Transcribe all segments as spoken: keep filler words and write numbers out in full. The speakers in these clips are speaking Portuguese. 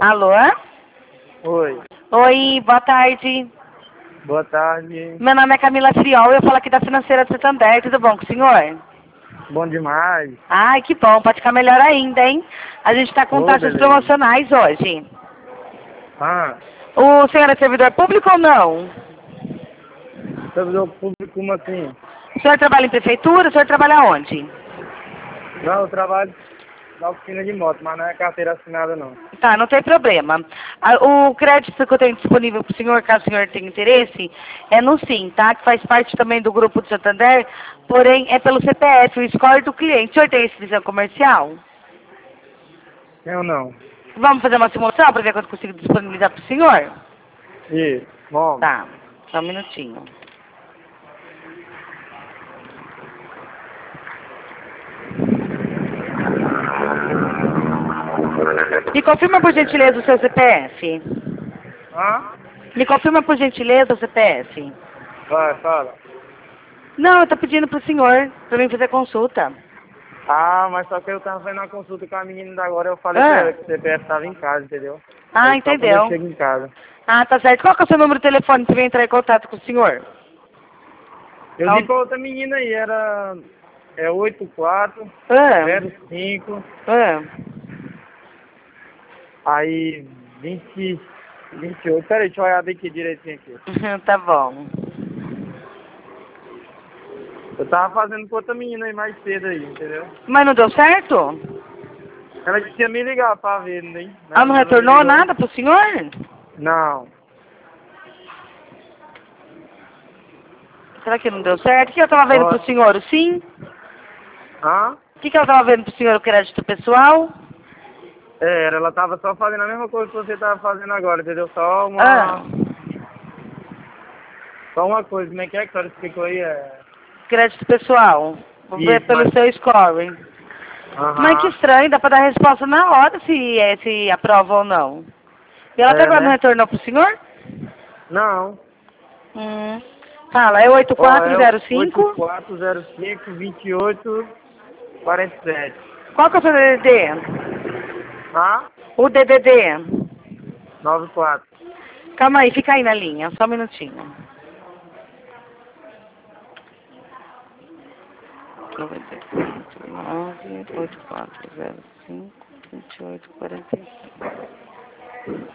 Alô? Oi, Oi, boa tarde. boa tarde. Meu nome é Camila Friol, eu falo aqui da Financeira do Santander, tudo bom com o senhor? Bom demais. Ai, que bom, pode ficar melhor ainda, hein? A gente está com Ô, taxas beleza. promocionais hoje. Ah, O senhor é servidor público ou não? servidor público, como assim? O senhor trabalha em prefeitura, o senhor trabalha onde? Não, eu trabalho na oficina de moto, mas não é carteira assinada, não. Tá, não tem problema. Ah, O crédito que eu tenho disponível para o senhor, caso o senhor tenha interesse, é no Sim, tá? Que faz parte também do grupo do Santander, porém é pelo C P F, o score do cliente. O senhor tem esse visão comercial? Eu não. Vamos fazer uma simulação para ver quanto eu consigo disponibilizar para o senhor? Isso, bom. Tá, só um minutinho. Me confirma por gentileza o seu C P F. Ah? Me confirma por gentileza o C P F. Vai, fala. Não, eu tô pedindo pro senhor, pra mim fazer consulta. Ah, mas só que eu tava fazendo a consulta com a menina da agora, eu falei pra Ah, ela que o C P F tava em casa, entendeu? ah Aí só quando eu entendeu. chego em casa. Ah, tá certo. Qual que é o seu número de telefone para eu entrar em contato com o senhor? Eu Ah, dei pra outra menina aí, era... É oito quatro ah, zero cinco ah. aí vinte vinte e oito. Peraí, deixa eu olhar aqui direitinho aqui. Tá bom. Eu tava fazendo com outra menina aí mais cedo aí, entendeu? Mas não deu certo? Ela disse que ia me ligar pra ver, né? Mas Ela não ainda não me retornou ligou. nada pro senhor? Não. Será que não deu certo? O que eu tava vendo Ó, pro senhor? O sim? hã? O que, que ela tava vendo pro senhor? O crédito pessoal? É, era, ela tava só fazendo a mesma coisa que você tava fazendo agora, entendeu? Só Ah, uma... Só uma coisa, como é que é que a senhora explicou aí? É... crédito pessoal. Vou ver Isso, pelo mas... seu score. Mas que Aham. estranho, dá pra dar resposta na hora se, é, se aprova ou não. E ela até É, agora não né? retornou pro senhor? Não. Hum. Fala, é oito Ó, quatro é zero oito cinco. quatro zero cinco, vinte e oito, quarenta e sete. Qual que é o seu D D D? Hã? O D D D. noventa e quatro. Calma aí, fica aí na linha, só um minutinho. nove oito quatro zero cinco, vinte e oito, quarenta e sete.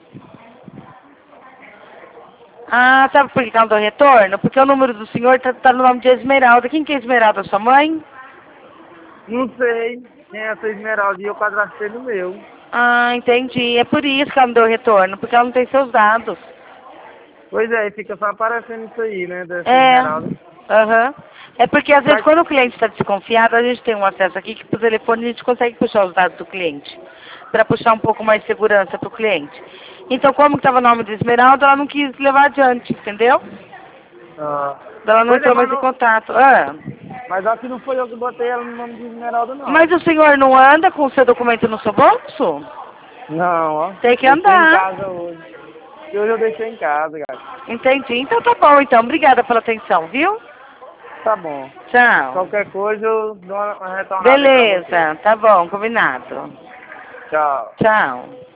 Ah, sabe por que ela não deu retorno? Porque o número do senhor tá, tá no nome de Esmeralda. Quem que é Esmeralda? Sua mãe? Não sei quem é essa Esmeralda e eu cadastrei no meu. Ah, entendi. É por isso que ela não deu retorno, porque ela não tem seus dados. Pois é, fica só aparecendo isso aí, né, dessa É, Esmeralda. aham. É porque às vezes Mas, quando o cliente está desconfiado, a gente tem um acesso aqui que por telefone a gente consegue puxar os dados do cliente. Para puxar um pouco mais de segurança para o cliente. Então, como estava o nome de Esmeralda, ela não quis levar adiante, entendeu? ah, Ela não pois é, entrou mas, mais em não, contato. Ah. mas acho que não foi eu que botei ela no nome de Esmeralda, Mas não. o senhor não anda com o seu documento no seu bolso? Não, ó. Tem que Deixei em andar. casa hoje. E hoje eu deixei em casa, cara. Entendi. Então tá bom, então. Obrigada pela atenção, viu? Tá bom. Tchau. Qualquer coisa eu dou uma uma retornada aí pra você. Beleza, tá bom, combinado. Tchau. Tchau.